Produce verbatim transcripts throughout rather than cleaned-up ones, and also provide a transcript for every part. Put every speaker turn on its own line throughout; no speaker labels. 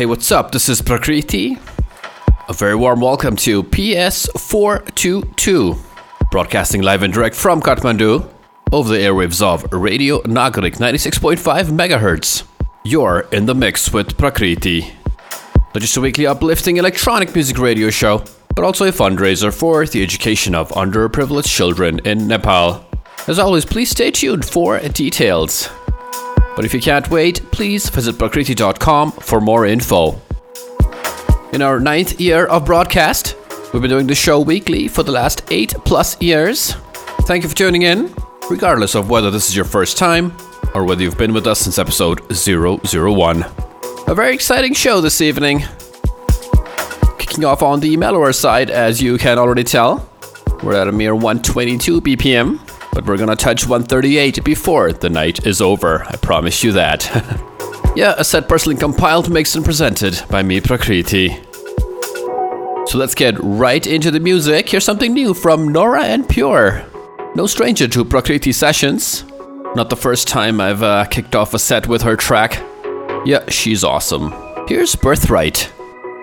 Hey, what's up? This is Prakriti. A very warm welcome to P S four twenty-two, broadcasting live and direct from Kathmandu over the airwaves of Radio Nagarik ninety-six point five megahertz. You're in the mix with Prakriti. Not just a weekly uplifting electronic music radio show, but also a fundraiser for the education of underprivileged children in Nepal. As always, please stay tuned for details. But if you can't wait, please visit prakriti dot com for more info. In our ninth year of broadcast, we've been doing the show weekly for the last eight plus years. Thank you for tuning in, regardless of whether this is your first time or whether you've been with us since episode zero zero one. A very exciting show this evening. Kicking off on the mellower side, as you can already tell. We're at a mere one twenty-two B P M, but we're gonna touch one thirty-eight before the night is over. I promise you that. Yeah, a set personally compiled, mixed and presented by me, Prakriti. So let's get right into the music. Here's something new from Nora En Pure. No stranger to Prakriti sessions. Not the first time I've uh, kicked off a set with her track. Yeah, she's awesome. Here's Birthright.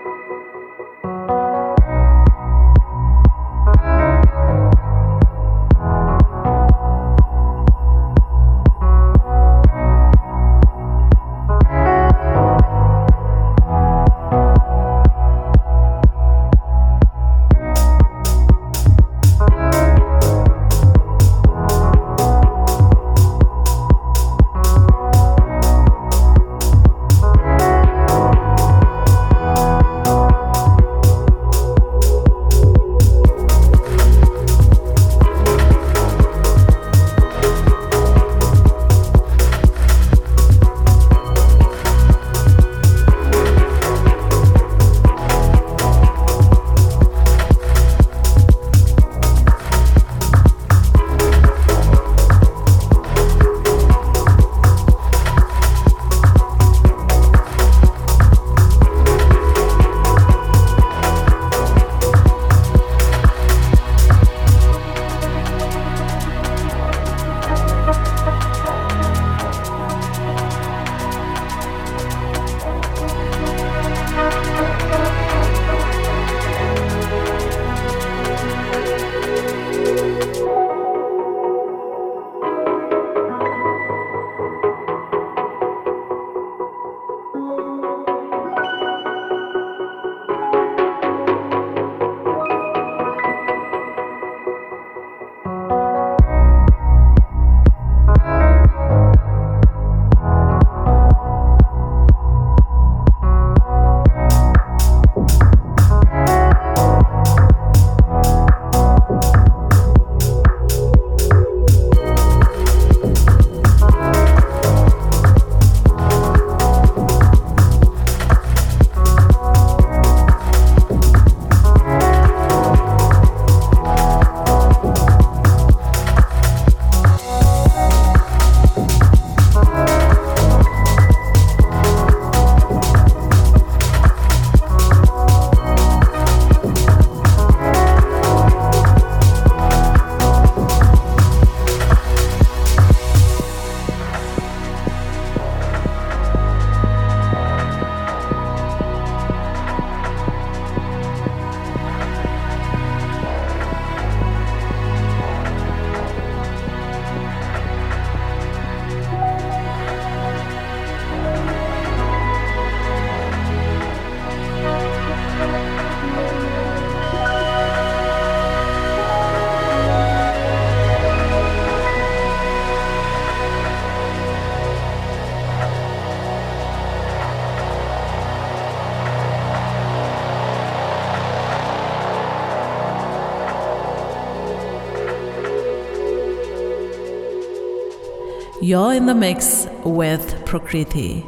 You're in the mix with Prakriti.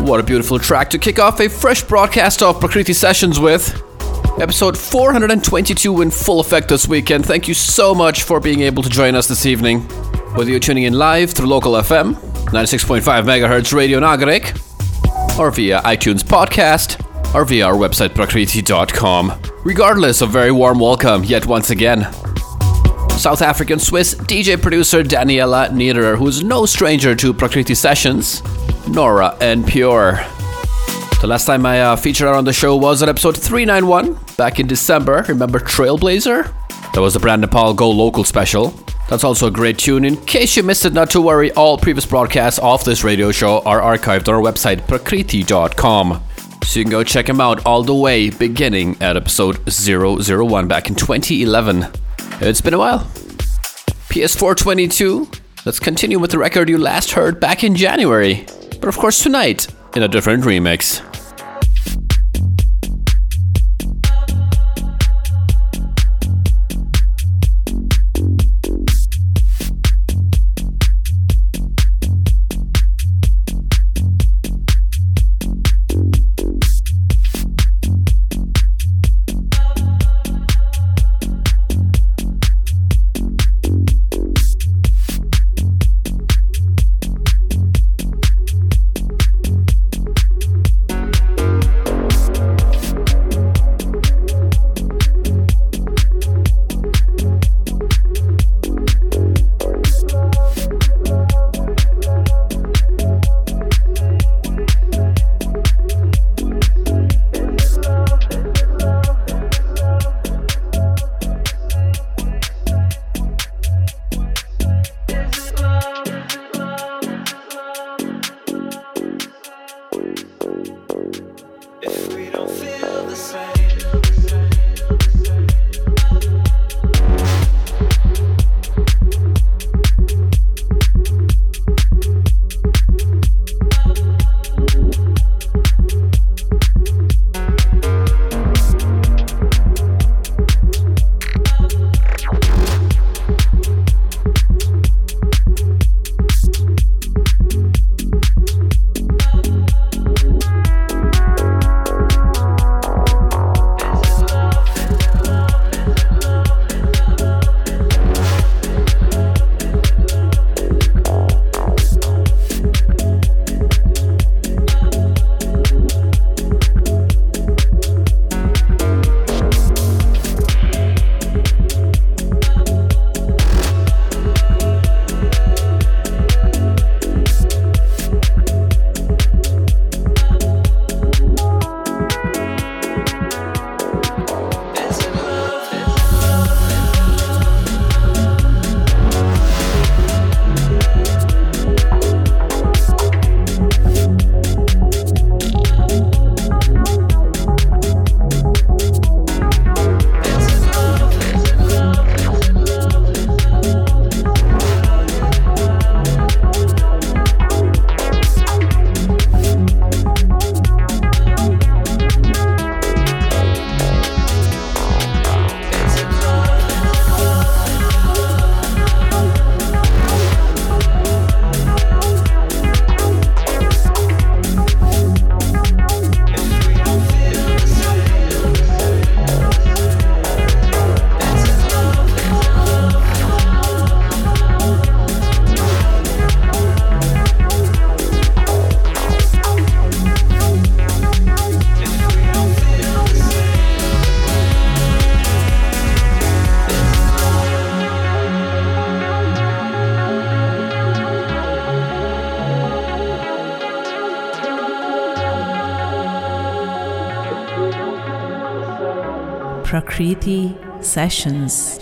What a beautiful track to kick off a fresh broadcast of Prakriti Sessions with. Episode four hundred twenty-two in full effect this weekend. Thank you so much for being able to join us this evening. Whether you're tuning in live through local F M, ninety-six point five megahertz Radio Nagarik, or via iTunes podcast, or via our website prakriti dot com. Regardless, a very warm welcome yet once again. South African Swiss D J producer Daniela Niederer, who is no stranger to Prakriti Sessions, Nora and Pure. The last time I uh, featured her on the show was at episode three ninety-one, back in December. Remember Trailblazer? That was the Brandon Paul Go Local special. That's also a great tune. In case you missed it, not to worry, all previous broadcasts of this radio show are archived on our website, prakriti dot com. So you can go check them out all the way, beginning at episode zero zero one back in twenty eleven. It's been a while. P S four twenty-two. Let's continue with the record you last heard back in January. But of course tonight, in a different remix.
Prakriti Sessions.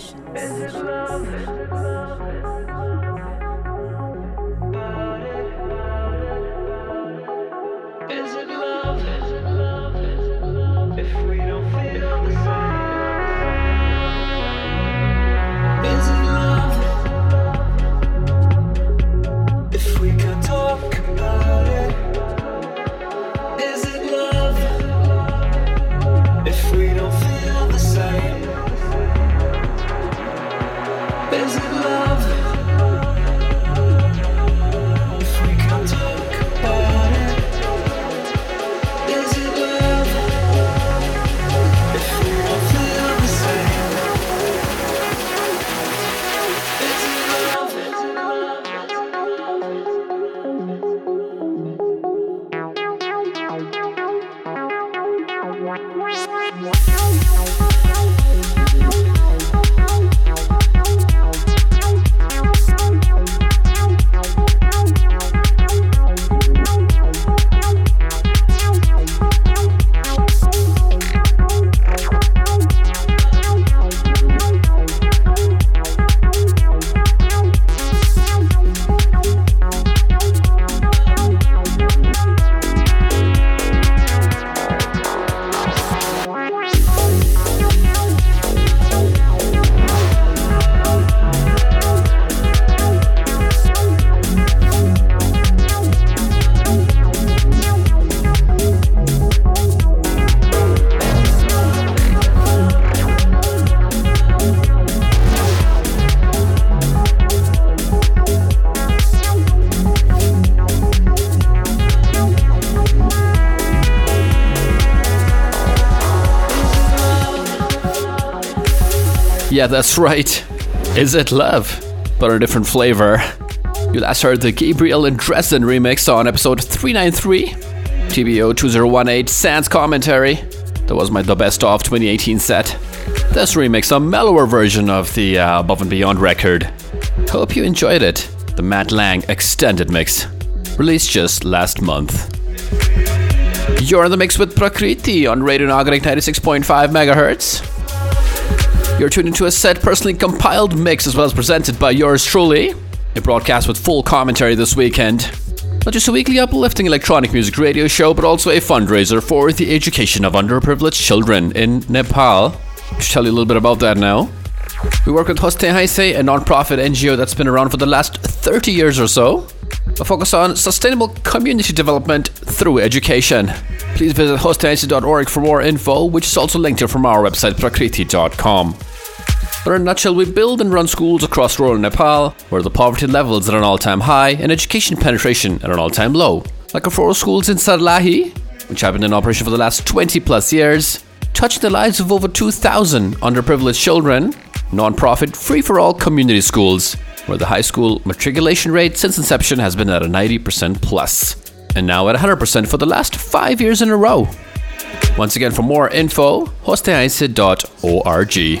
Yeah, that's right. Is It Love? But a different flavor. You last heard the Gabriel and Dresden remix on episode three ninety-three. T B O two zero one eight Sans Commentary. That was my The Best Of twenty eighteen set. This remix, a mellower version of the uh, Above and Beyond record. Hope you enjoyed it. The Matt Lang extended mix. Released just last month. You're in the mix with Prakriti on Radio Nagarik ninety-six point five megahertz. You're tuned into a set personally compiled mix as well as presented by yours truly. A broadcast with full commentary this weekend. Not just a weekly uplifting electronic music radio show, but also a fundraiser for the education of underprivileged children in Nepal. I'll tell you a little bit about that now. We work with Hoste Haise, a non-profit N G O that's been around for the last thirty years or so. A focus on sustainable community development through education. Please visit hoste haise dot org for more info, which is also linked here from our website prakriti dot com. But in a nutshell, we build and run schools across rural Nepal, where the poverty level is at an all-time high and education penetration at an all-time low. Like our four schools in Sarlahi, which have been in operation for the last twenty plus years, touching the lives of over two thousand underprivileged children. Non-profit, free-for-all community schools, where the high school matriculation rate since inception has been at a ninety percent plus, and now at one hundred percent for the last five years in a row. Once again, for more info, hoste haise dot org.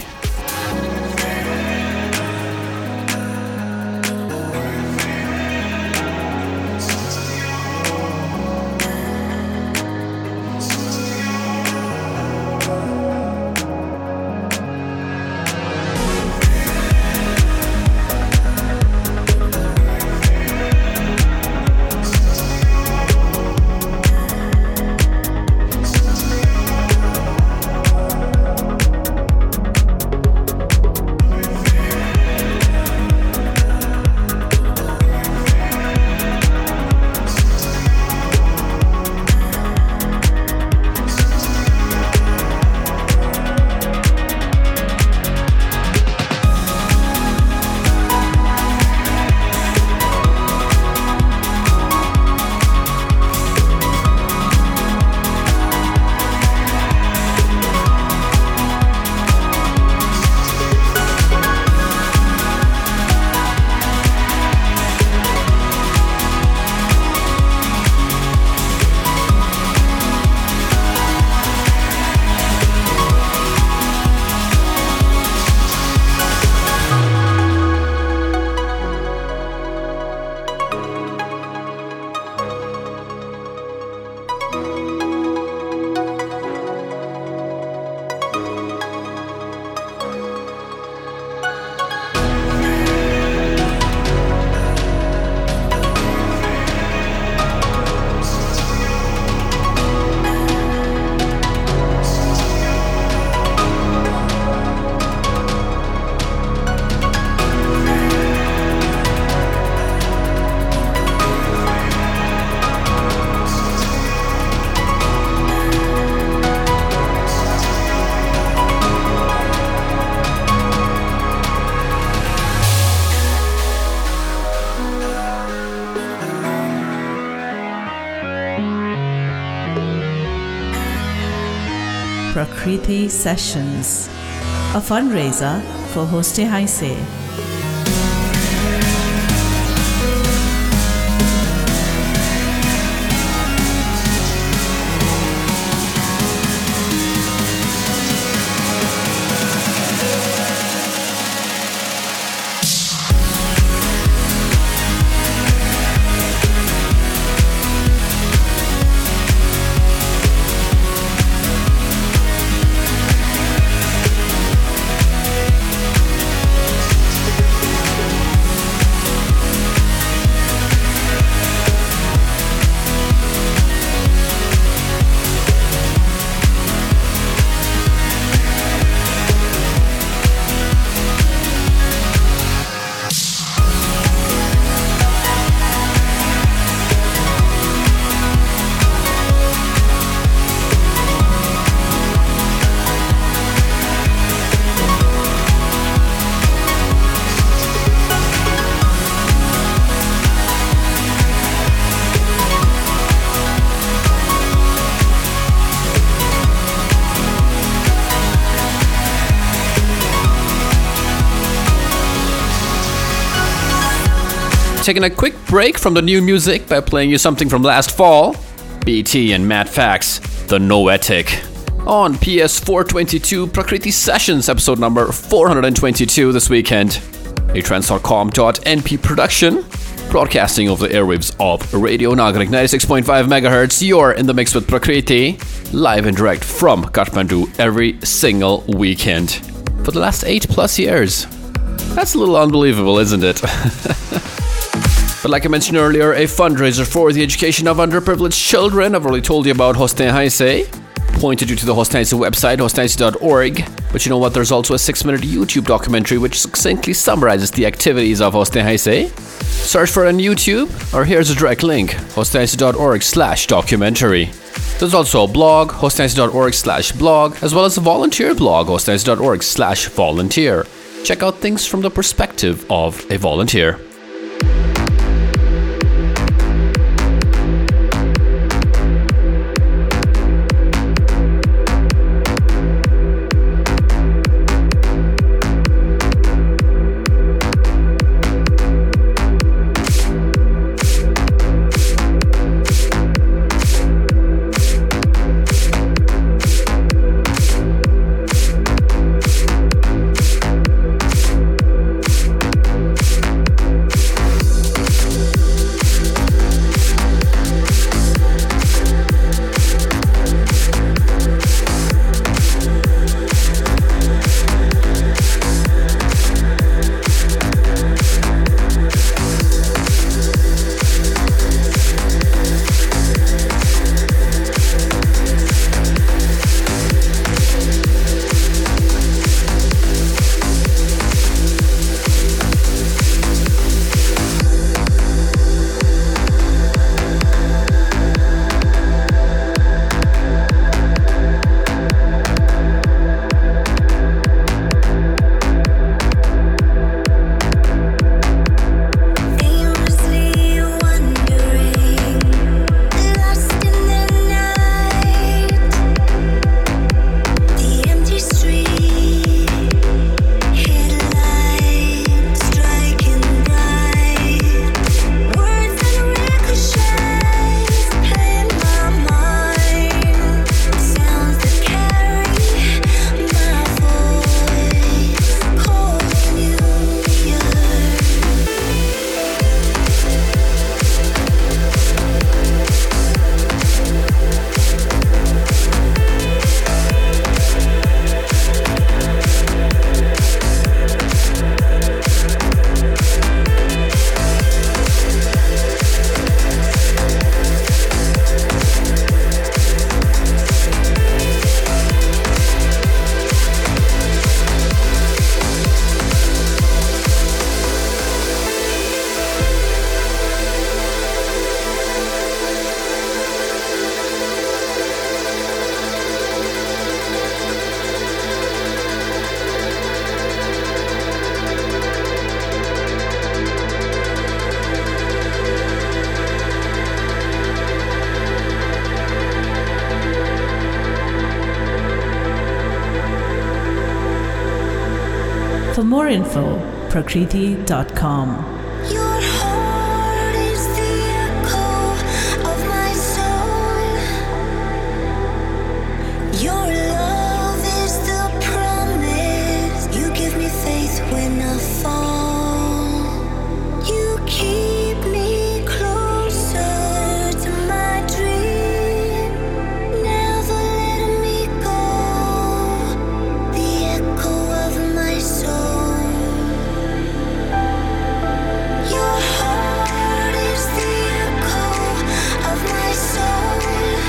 Prakriti Sessions, a fundraiser for Hoste Haise.
taking a quick break from the new music by playing you something from last fall. B T and Matt Fax, The Noetic. On P S four twenty-two Prakriti Sessions, episode number four hundred twenty-two this weekend. A trance dot com dot n p production, broadcasting over the airwaves of Radio Nagarik ninety-six point five megahertz. You're in the mix with Prakriti, live and direct from Kathmandu every single weekend for the last eight plus years. That's a little unbelievable, isn't it? But like I mentioned earlier, a fundraiser for the education of underprivileged children. I've already told you about Hostin Haise. Pointed you to the Hostin Haise website, hostin haise dot org. But you know what? There's also a six-minute YouTube documentary which succinctly summarizes the activities of Hostin Haise. Search for it on YouTube, or here's a direct link, hostin haise dot org slash documentary. There's also a blog, hostin haise dot org slash blog, as well as a volunteer blog, hostin haise dot org slash volunteer. Check out things from the perspective of a volunteer.
For more info, prakriti dot com.
Your heart is the echo of my soul. Your love is the promise. You give me faith when I fall. You keep me closer to my dream, never letting me go. The echo of my soul. Your heart is the echo of my soul.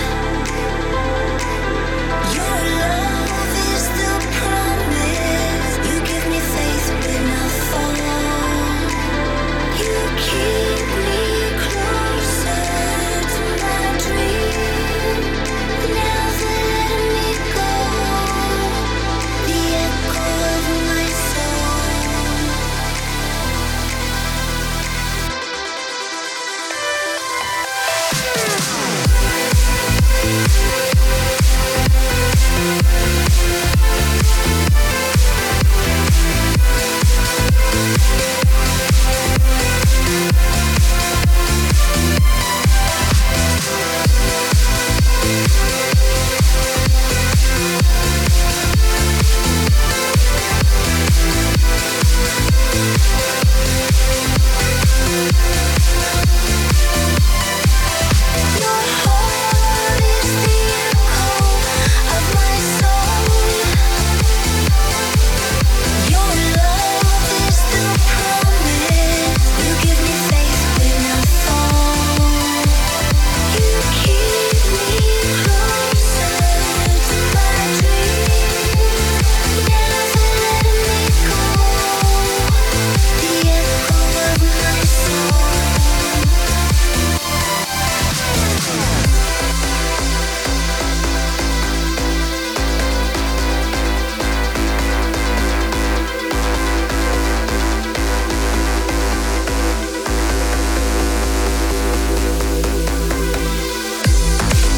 Your love is the promise. You give me faith when I fall. You keep me closer to my dream, never letting me go. The echo of my soul. We'll be right back.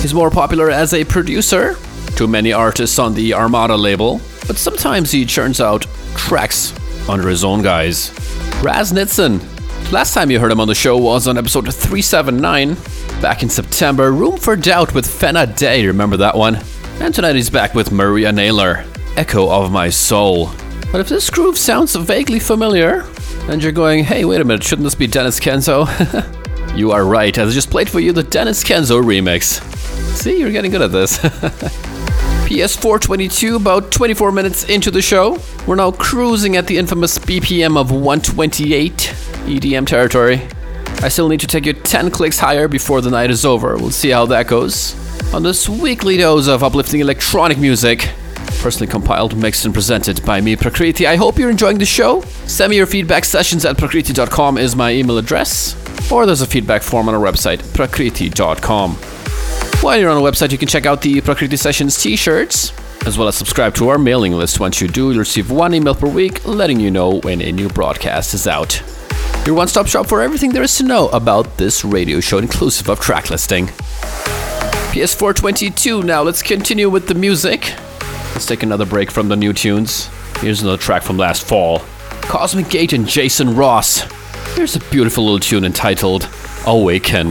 He's more popular as a producer to many artists on the Armada label, but sometimes he churns out tracks under his own guise. Raz Nitzan. Last time you heard him on the show was on episode three seventy-nine, back in September. Room for Doubt with Fenna Day, remember that one? And tonight he's back with Maria Naylor, Echo of My Soul. But if this groove sounds vaguely familiar, and you're going, hey, wait a minute, shouldn't this be Dennis Kenzo? You are right, as I just played for you the Dennis Kenzo remix. See, you're getting good at this. P S four twenty-two, about twenty-four minutes into the show. We're now cruising at the infamous B P M of one twenty-eight, E D M territory. I still need to take you ten clicks higher before the night is over. We'll see how that goes. On this weekly dose of uplifting electronic music, personally compiled, mixed, and presented by me, Prakriti. I hope you're enjoying the show. Send me your feedback. Sessions at prakriti dot com is my email address. Or there's a feedback form on our website, prakriti dot com. While you're on the website, you can check out the Prakriti Sessions t-shirts, as well as subscribe to our mailing list. Once you do, you'll receive one email per week letting you know when a new broadcast is out. Your one-stop shop for everything there is to know about this radio show, inclusive of track listing. P S four twenty-two now, let's continue with the music. Let's take another break from the new tunes. Here's another track from last fall. Cosmic Gate and Jason Ross. Here's a beautiful little tune entitled Awaken.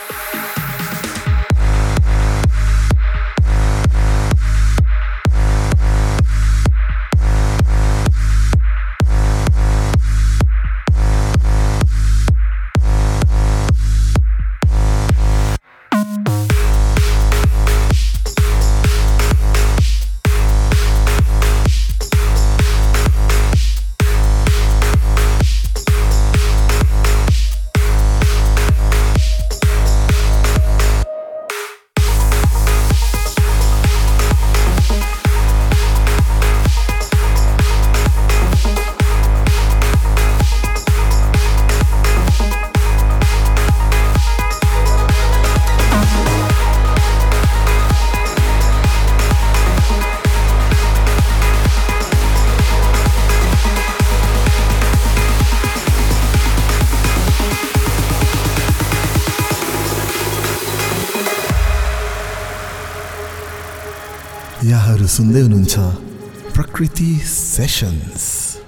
यहाँहरू सुन्दै हुनुहुन्छ प्रकृति sessions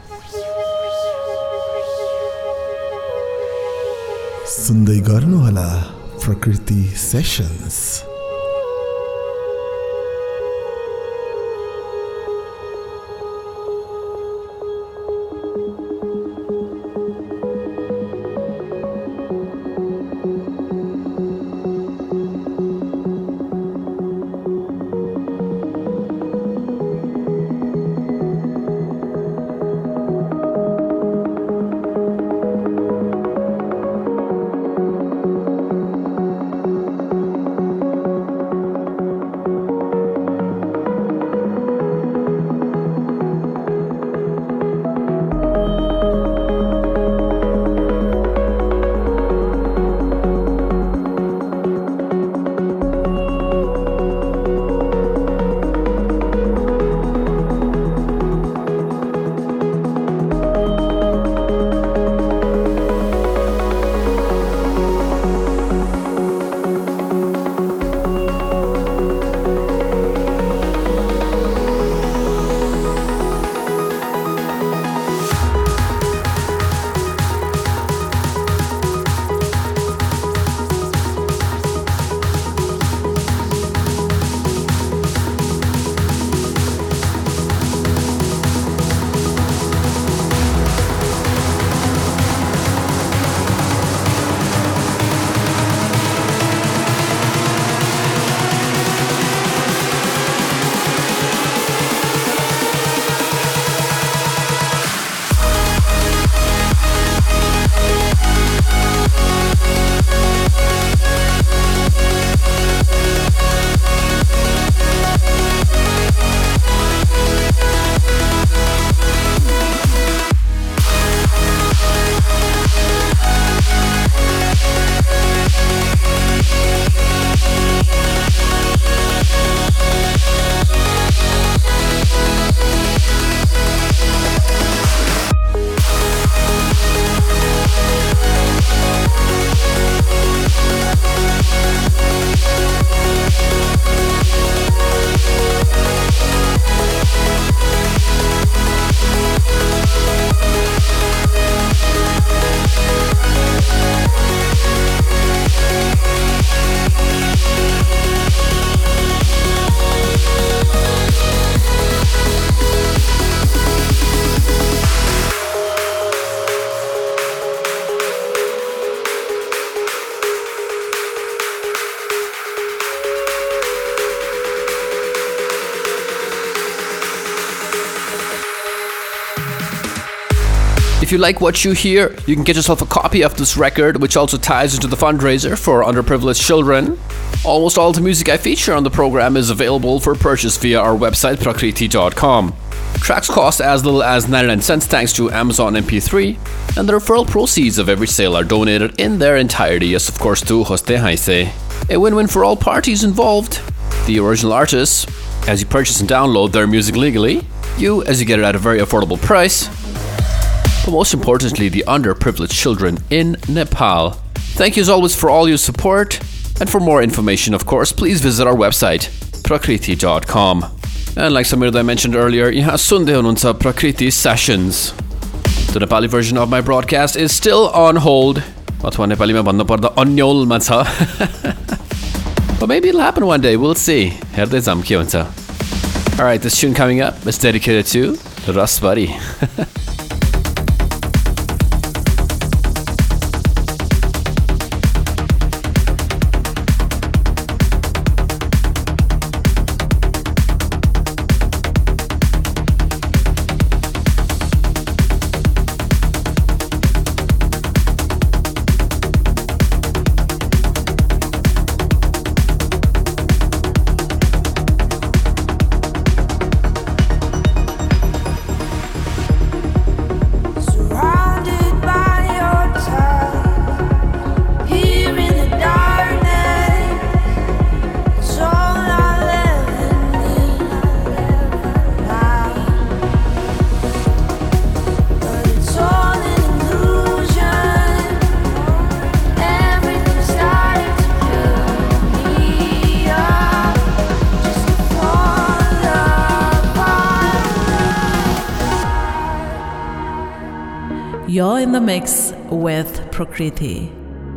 सुन्दै गर्नुहोला Prakriti sessions
If you like what you hear, you can get yourself a copy of this record, which also ties into the fundraiser for underprivileged children. Almost all the music I feature on the program is available for purchase via our website prakriti dot com. Tracks cost as little as ninety-nine cents thanks to Amazon M P three, and the referral proceeds of every sale are donated in their entirety, yes of course, to Hoste Haise. A win-win for all parties involved. The original artists, as you purchase and download their music legally, you as you get it at a very affordable price, but most importantly, the underprivileged children in Nepal. Thank you as always for all your support, and for more information, of course, please visit our website, prakriti dot com. And like Samir that I mentioned earlier, यहाँ सुन्दै हुनुहुन्छ Prakriti Sessions. The Nepali version of my broadcast is still on hold. अथवा नेपालीमा भन्नुपर्दा अन्यलमा छ. But maybe it'll happen one day, we'll see. हेर्दै जाम के हुन्छ. Alright, this tune coming up is dedicated to Rasbari.
You're in the mix with Prakriti.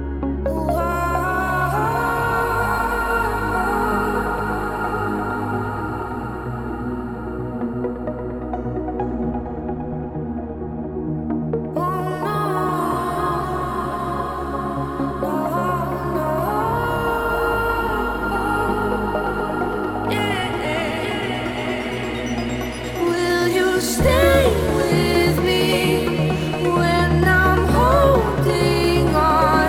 Will you stay with me when I'm holding on?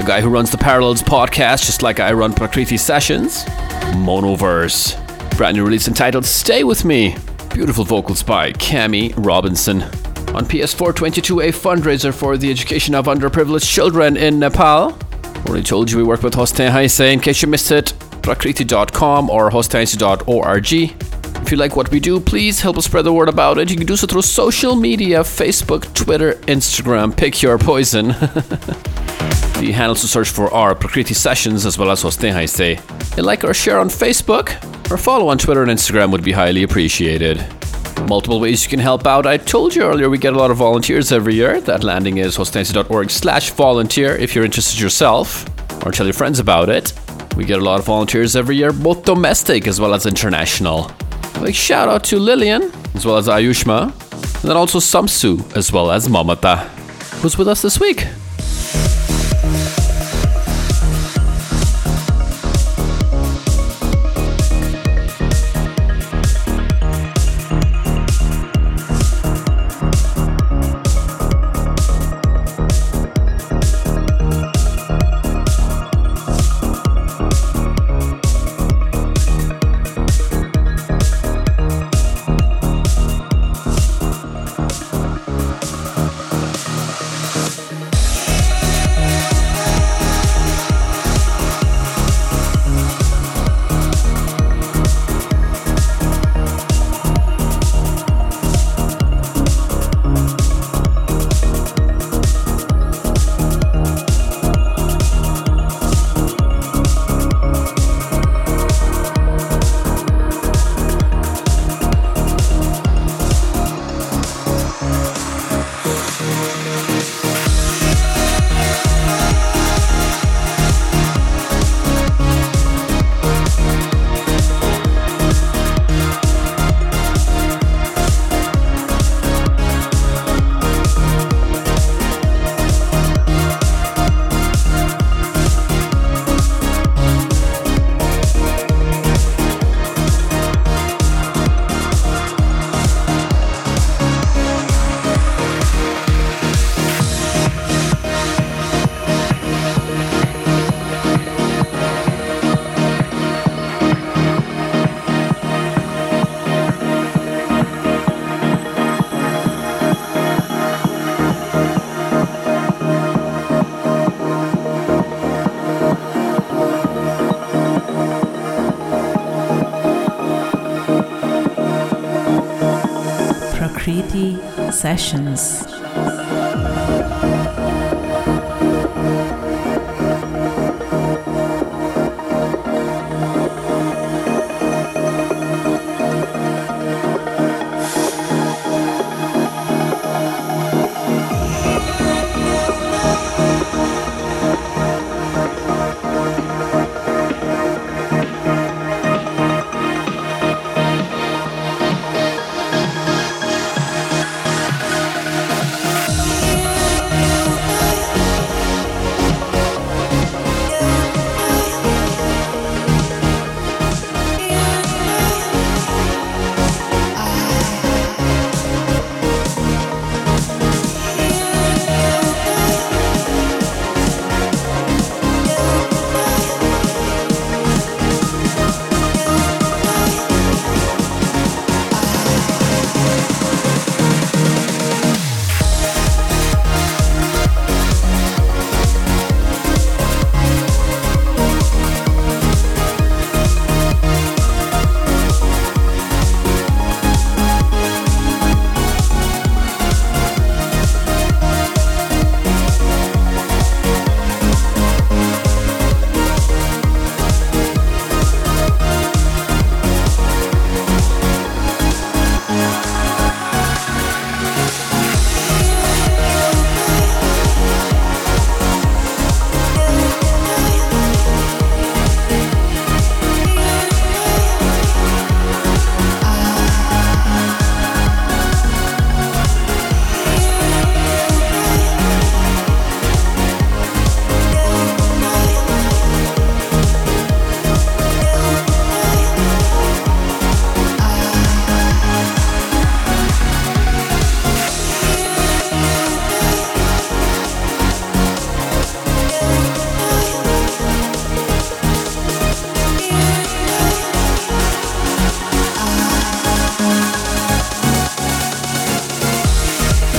the guy who runs the Parallels podcast, just like I run Prakriti Sessions, Monoverse. Brand new release entitled Stay With Me. Beautiful vocals by Cami Robinson. On P S four twenty-two, a fundraiser for the education of underprivileged children in Nepal. Already told you we work with Hostin Haise. In case you missed it, prakriti dot com or hostinhaise dot org. If you like what we do, please help us spread the word about it. You can do so through social media, Facebook, Twitter, Instagram. Pick your poison. The handles to search for are Prakriti Sessions as well as Hostin Haise. A like or share on Facebook or follow on Twitter and Instagram would be highly appreciated. Multiple ways you can help out. I told you earlier we get a lot of volunteers every year. That landing is hostinhaise dot org slash volunteer if you're interested yourself, or tell your friends about it. We get a lot of volunteers every year, both domestic as well as international. A big shout out to Lillian as well as Ayushma, and then also Samsu as well as Mamata, who's with us this week.
Prakriti Sessions.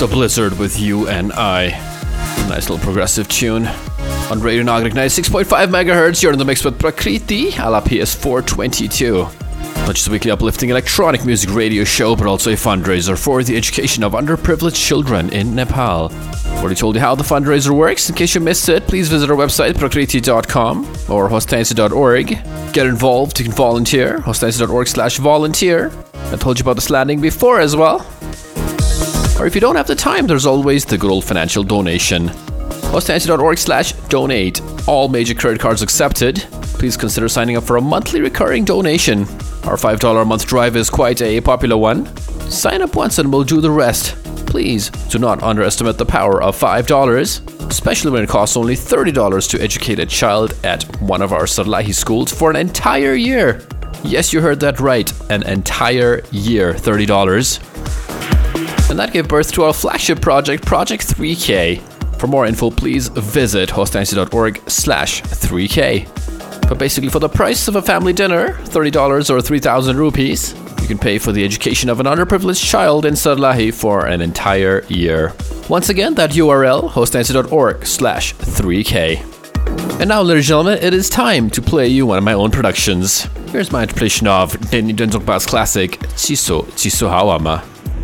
a Blizzard with You and I. Nice little progressive tune. On Radio Nagarik ninety-six point five megahertz, you're in the mix with Prakriti a la P S four twenty-two. Not just a weekly uplifting electronic music radio show, but also a fundraiser for the education of underprivileged children in Nepal. Already told you how the fundraiser works. In case you missed it, please visit our website, prakriti dot com or hostansi dot org. Get involved, you can volunteer, hostansi dot org slash volunteer. I told you about this landing before as well. Or if you don't have the time, there's always the good old financial donation. hostansi dot org slash donate. All major credit cards accepted. Please consider signing up for a monthly recurring donation. Our five dollars a month drive is quite a popular one. Sign up once and we'll do the rest. Please do not underestimate the power of five dollars, especially when it costs only thirty dollars to educate a child at one of our Sarlahi schools for an entire year. Yes, you heard that right. An entire year, thirty dollars. And that gave birth to our flagship project, Project three K. For more info, please visit hostansi dot org slash three K. But basically, for the price of a family dinner, thirty dollars or three thousand rupees, you can pay for the education of an underprivileged child in Sarlahi for an entire year. Once again, that U R L, hostansi dot org slash three K. And now, ladies and gentlemen, it is time to play you one of my own productions. Here's my interpretation of Denny Denzokba's classic, Chiso Chiso Hawama.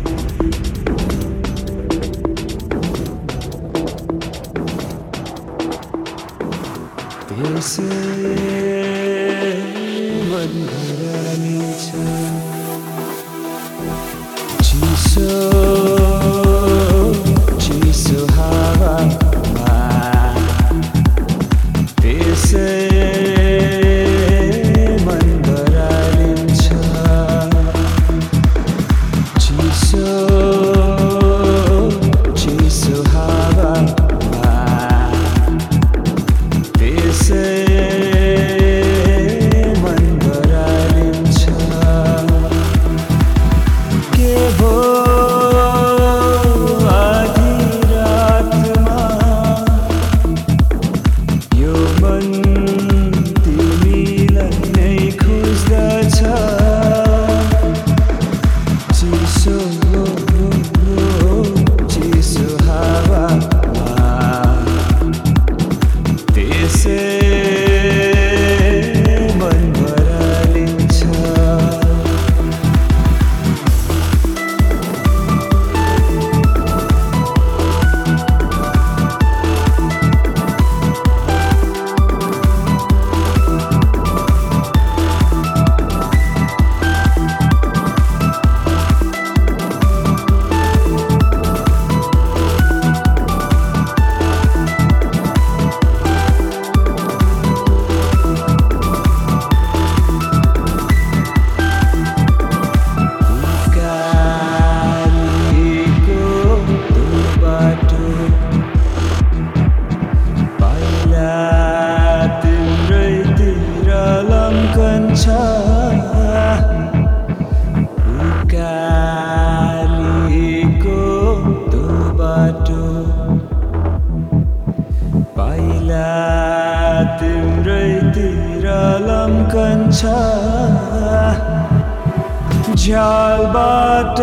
झ्यालबाट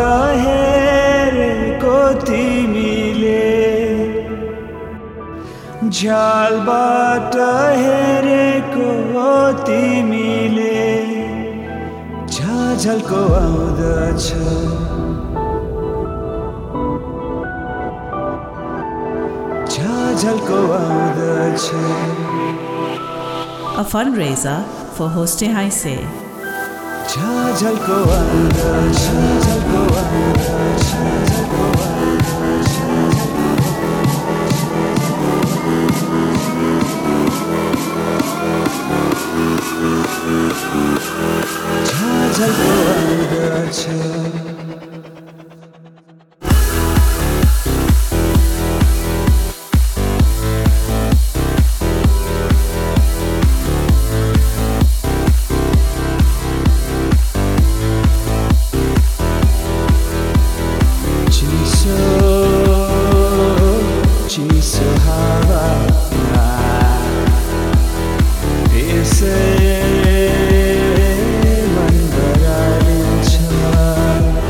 हेरेको तिमीले झ्यालबाट हेरेको तिमीले झझल्को आउँदछ झझल्को आउँदछ
A fundraiser for Hoste Haise.
झझल्को आउँदछ झझल्को आउँदछ झझल्को आउँदछ झझल्को आउँदछ मन बरालिन्छ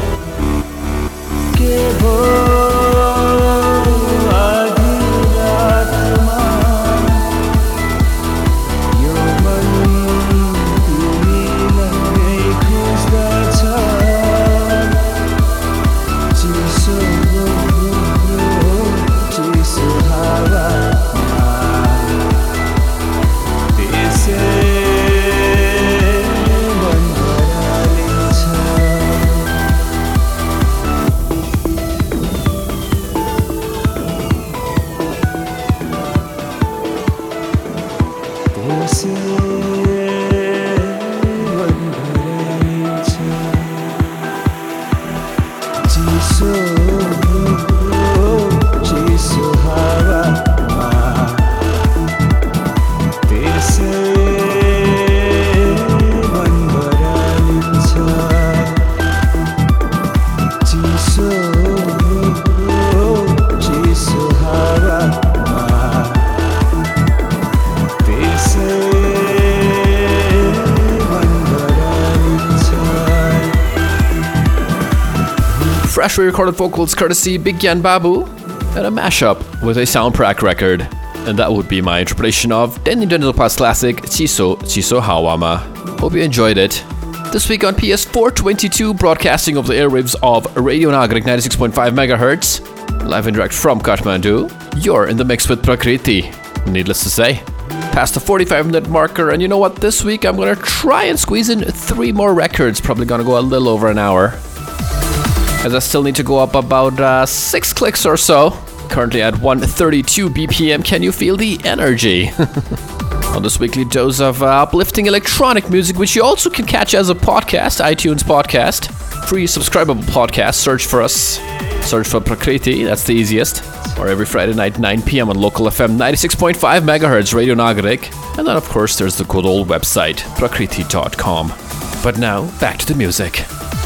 freshly recorded vocals courtesy Big Yan Babu, and a mashup with a soundtrack record. And that would be my interpretation of Denny Dundalpa's classic Chiso Chiso Hawama. Hope you enjoyed it. This week on P S four twenty-two, broadcasting over the airwaves of Radio Nagarik ninety-six point five megahertz, live and direct from Kathmandu, you're in the mix with Prakriti. Needless to say, past the forty-five minute marker, and you know what? This week I'm gonna try and squeeze in three more records. Probably gonna go a little over an hour, as I still need to go up about uh, six clicks or so. Currently at one thirty-two B P M. Can you feel the energy? On this weekly dose of uh, uplifting electronic music, which you also can catch as a podcast, iTunes podcast, free subscribable podcast. Search for us. Search for Prakriti, that's the easiest. Or every Friday night, nine p.m. on local F M ninety-six point five megahertz, Radio Nagarik. And then, of course, there's the good old website, prakriti dot com. But now, back to the music.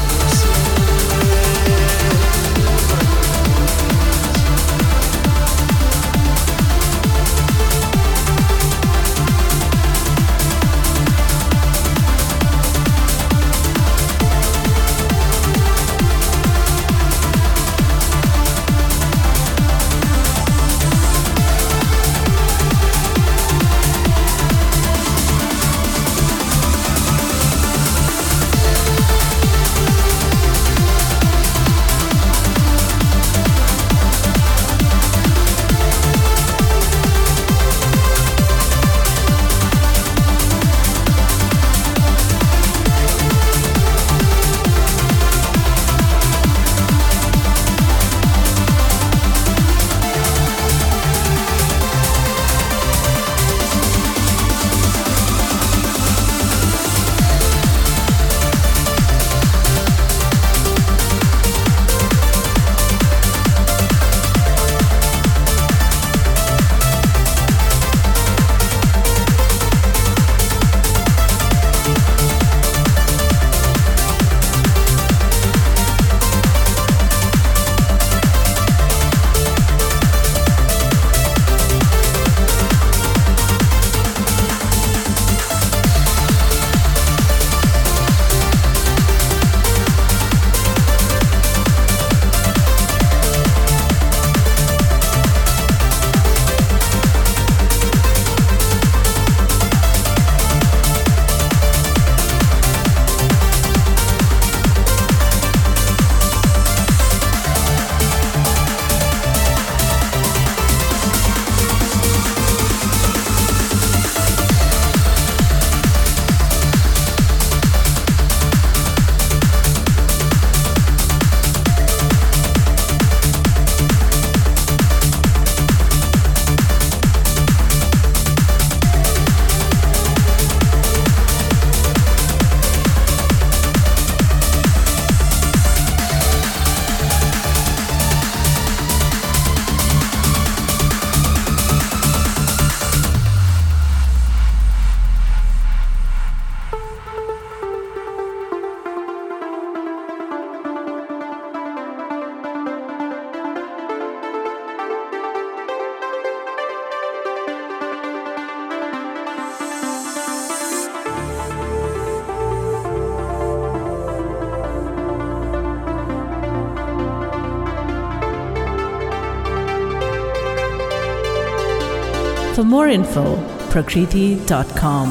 For more info, prakriti dot com.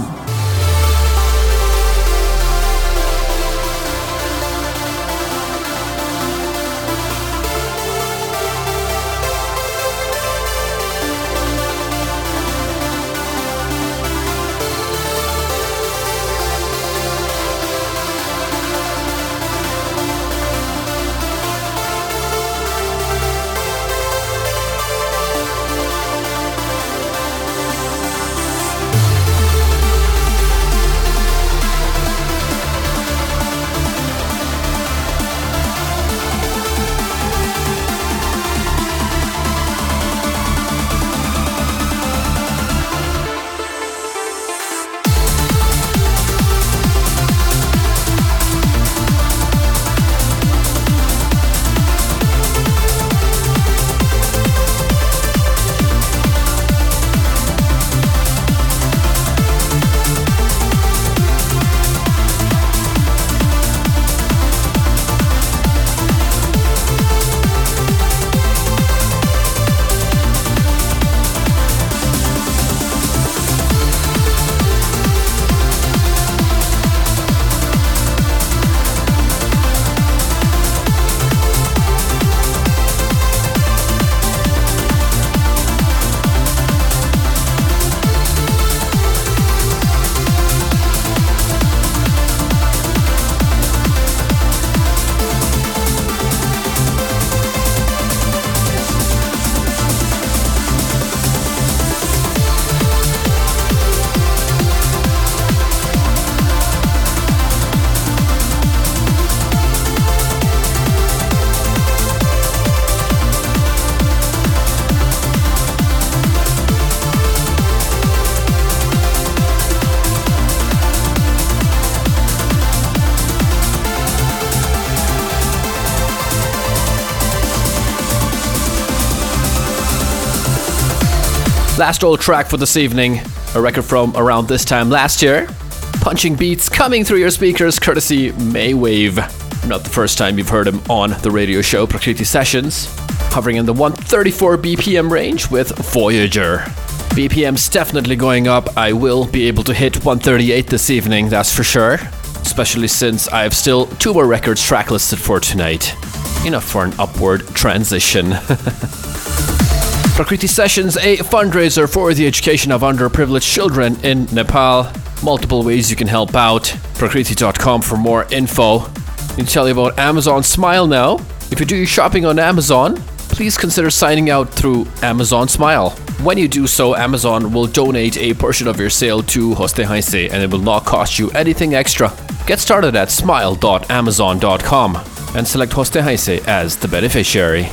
Last old track for this evening, a record from around this time last year. Punching beats coming through your speakers courtesy Maywave. Not the first time you've heard him on the radio show Prakriti Sessions. Hovering in the one thirty-four B P M range with Voyager. B P M's definitely going up. I will be able to hit one thirty-eight this evening, that's for sure. Especially since I have still two more records tracklisted for tonight. Enough for an upward transition. Prakriti Sessions, a fundraiser for the education of underprivileged children in Nepal. Multiple ways you can help out. Prakriti dot com for more info. Let me tell you about Amazon Smile now. If you do your shopping on Amazon, please consider signing out through Amazon Smile. When you do so, Amazon will donate a portion of your sale to Hoste Haise and it will not cost you anything extra. Get started at smile dot amazon dot com and select Hoste Haise as the beneficiary.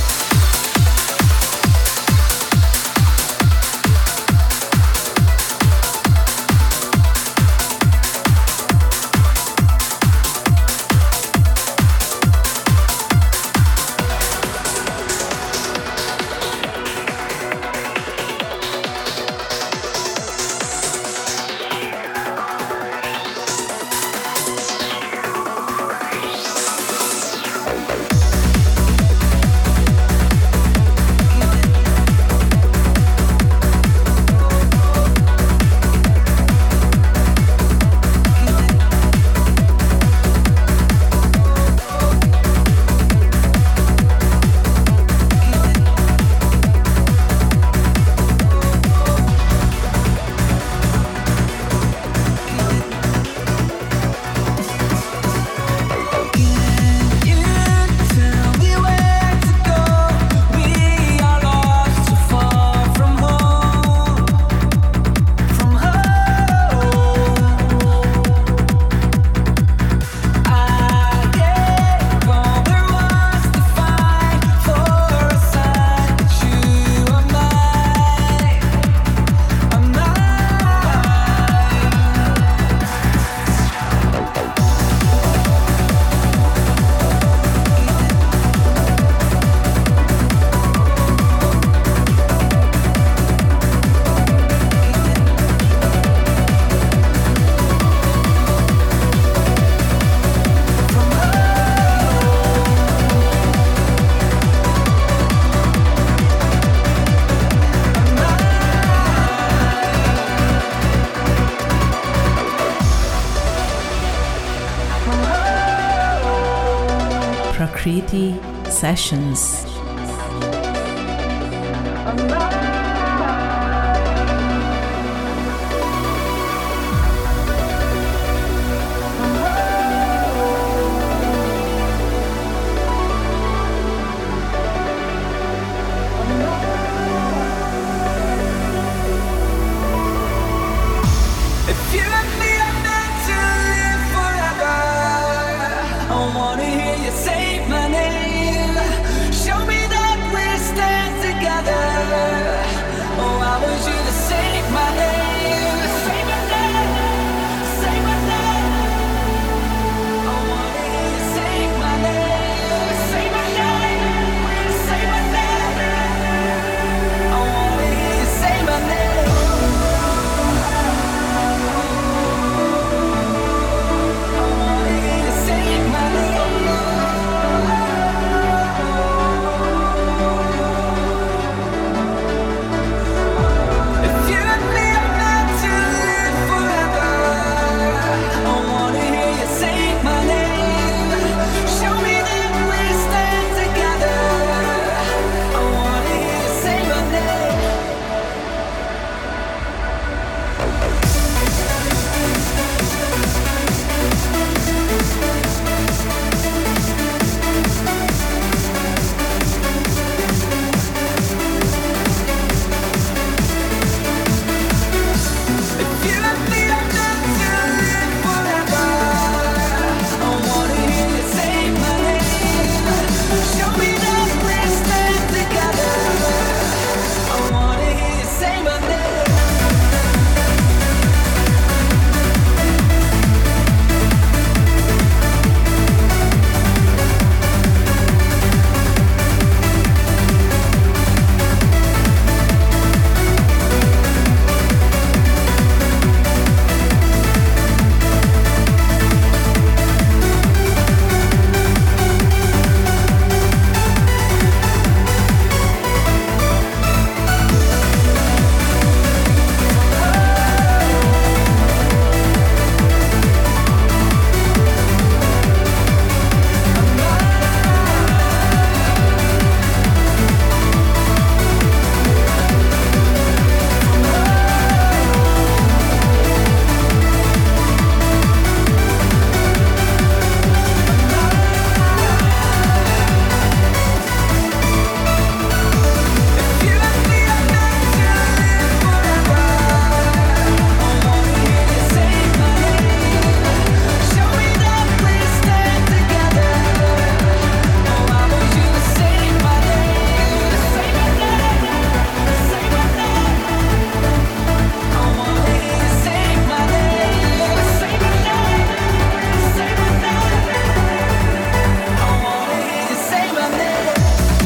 Prakriti Sessions.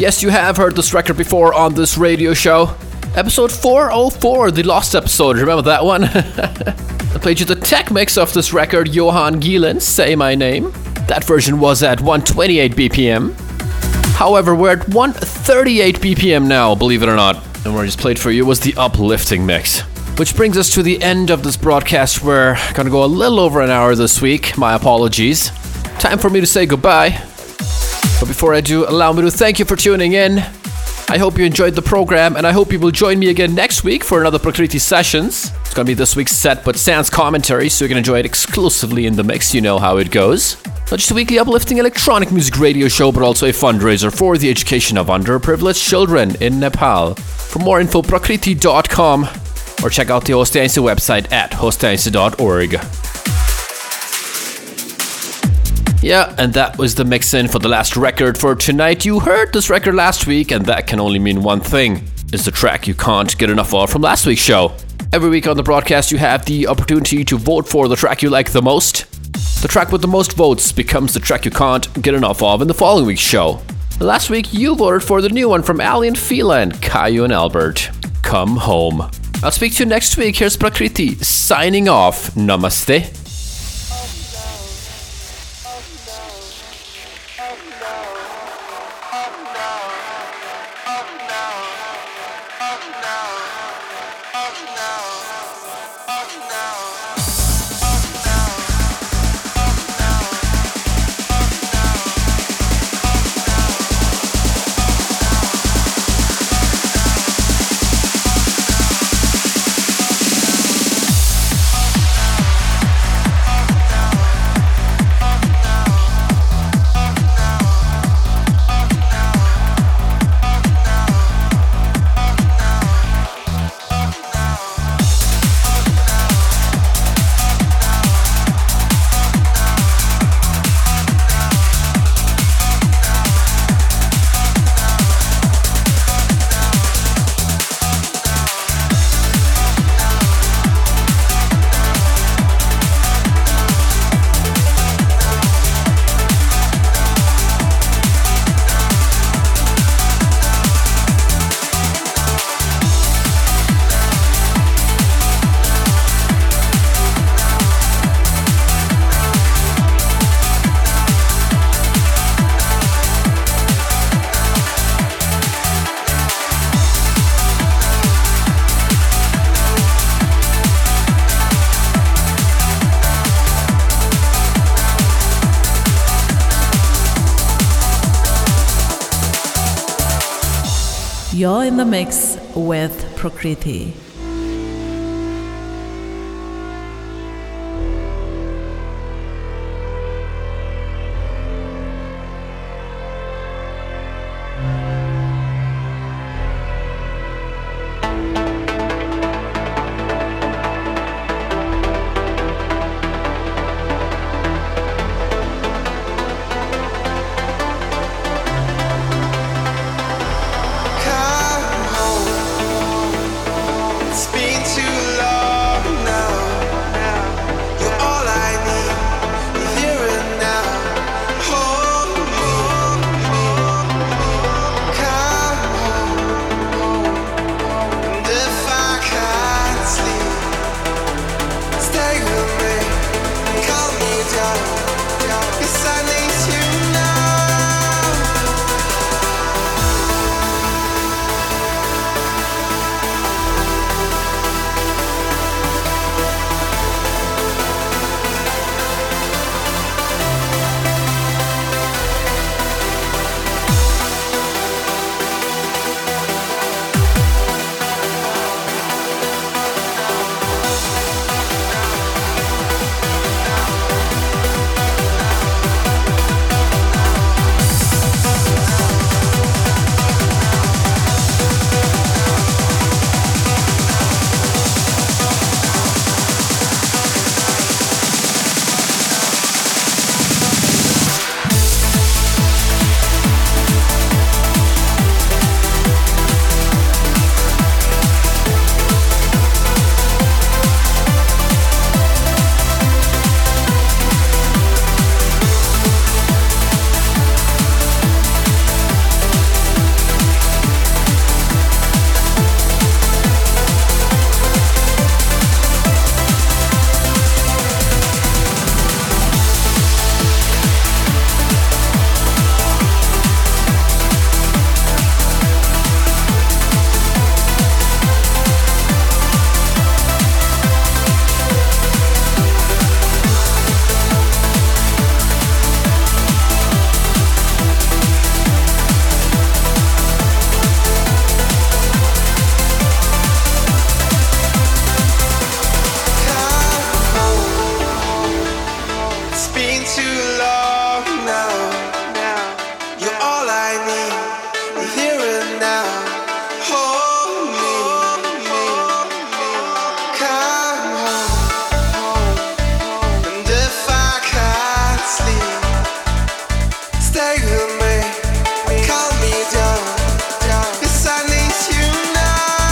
Yes, you have heard this record before on this radio show. Episode four oh four, the lost episode, remember that one? I played you the tech mix of this record, Johan Gielen's Say My Name. That version was at one twenty-eight B P M. However, we're at one thirty-eight B P M now, believe it or not. And what I just played for you was the uplifting mix. Which brings us to the end of this broadcast. We're gonna go a little over an hour this week. My apologies. Time for me to say goodbye. But before I do, allow me to thank you for tuning in. I hope you enjoyed the program, and I hope you will join me again next week for another Prakriti Sessions. It's gonna be this week's set, but sans commentary, so you can enjoy it exclusively in the mix. You know how it goes. Not just a weekly uplifting electronic music radio show, but also a fundraiser for the education of underprivileged children in Nepal. For more info, prakriti dot com, or check out the Hostainsa website at hostainsa dot org. Yeah, and that was the mix-in for the last record for tonight. You heard this record last week, and that can only mean one thing. It's the track you can't get enough of from last week's show. Every week on the broadcast, you have the opportunity to vote for the track you like the most. The track with the most votes becomes the track you can't get enough of in the following week's show. Last week, you voted for the new one from Ali and Fila and Caillou and Albert. Come Home. I'll speak to you next week. Here's Prakriti signing off. Namaste.
You're in the mix with Prakriti.
Come home.
It's been too long now. You're all I need, here and now. Hold me, come home. And if I can't sleep, stay with me, calm me down. 'Cause I need you now.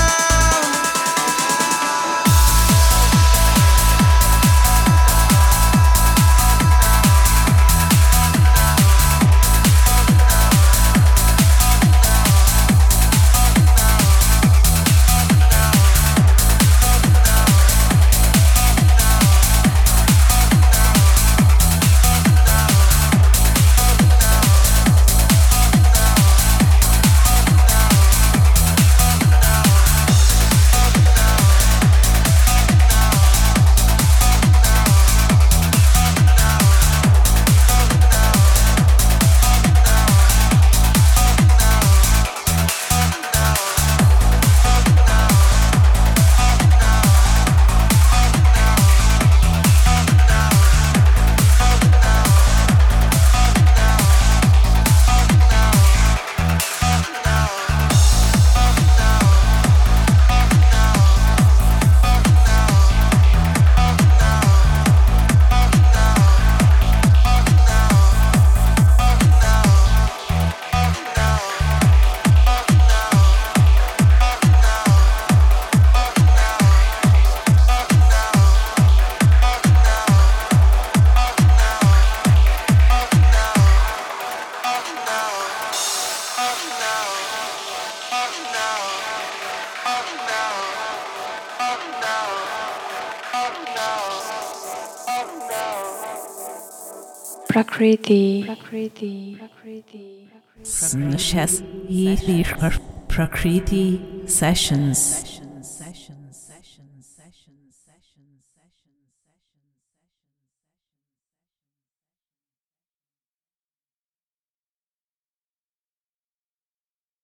Prakriti, Prakriti, Prakriti,
Snes Prakriti Sessions.